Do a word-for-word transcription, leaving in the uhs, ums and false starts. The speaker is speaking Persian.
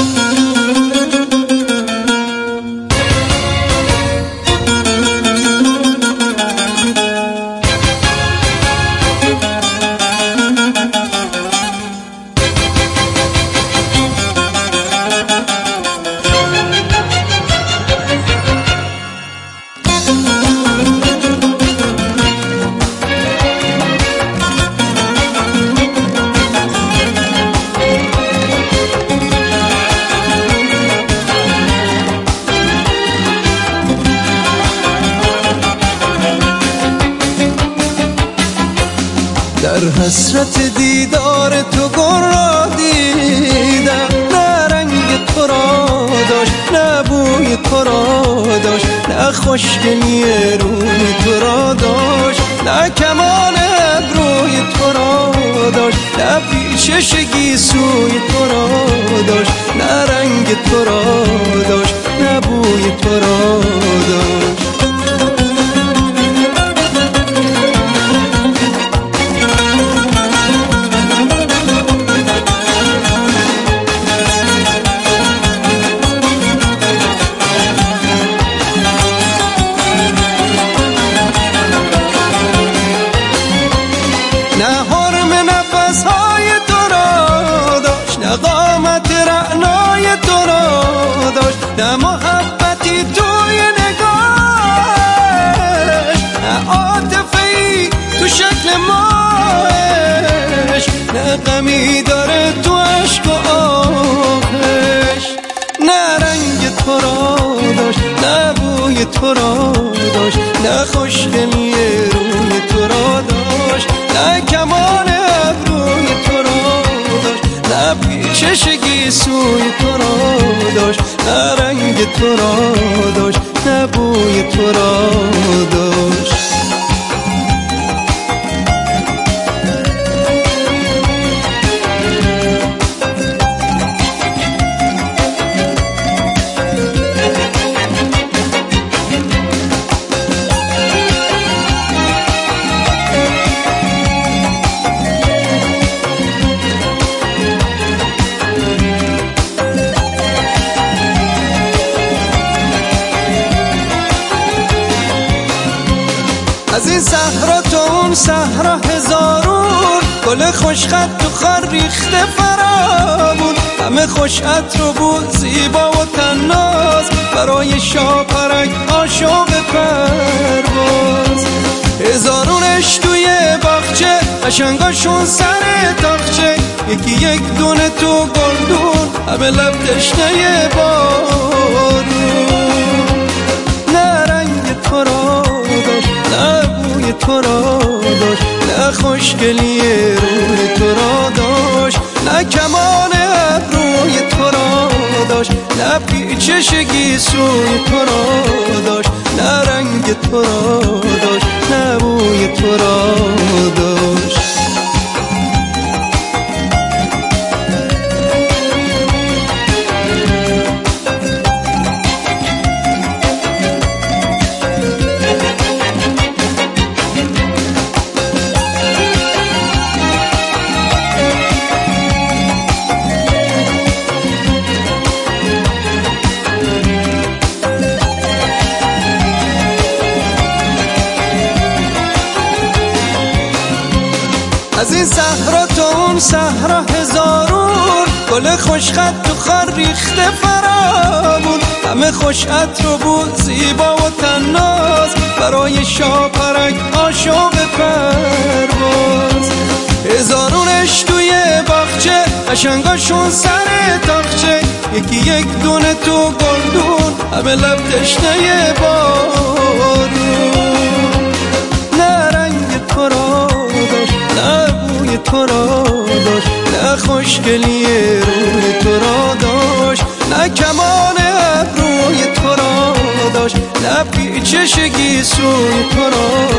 در حسرت دیدار تو گل را دیدم، نه رنگ تو را داشت نه بوی تو را داشت، نه خوشگلی روی تو را داشت، نه کمان ابروی تو را داشت، نه پیچش گیسوی تو را داشت، نه رنگ تو را داشت نه بوی تو را داشت. نه حرم نفسهای تو را داشت، نه قامت رعنای تو را داشت، نه محبتی توی نگاهش، نه عاطفه‌ای تو شکل ماهش، نه غمی داره تو عشق و آهش، نه رنگ تو را داشت نه بوی تو را داشت، نه خوشگلی روی تو را داشت، نه کمان ابروی تو را داشت، نه پیچش گیسوی تو را داشت، نه رنگ تو را داشت نه بوی تو را داشت. از این صحرا تا اون صحرا هزارون گل خوشخط تو خار ریخته فرامون، همه خوش عطر و بو زیبا و تناز، برای شاپرک عاشق پرواز. هزارونش توی باغچه قشنگاشون سر تاقچه، یکی یک دونه تو گلدون همه لب تشنه بارون، نه رنگ تو را داشت نه بوی تو را داشت، نه خوشگلی روی تو را داشت، نه کمان ابروی تو را داشت، نه پیچش گیسوی تو را داشت، نه رنگ تو را داشت نه بوی تو را داشت. از این صحرا تا اون صحرا هزارون گل خوشخط تو خار ریخته فرامون، همه خوش عطر و بو زیبا و تناز، برای شاپرک عاشق پرواز. هزارونش توی باغچه قشنگاشون سر تاقچه، یکی یک دونه تو گلدون همه لب تشنه بارون، نه رنگ تو را داشت نه بوی تو را داشت، نه خوشگلی روی تو را داشت، نه کمان ابروی تو را داشت، نه پیچش گیسوی تو را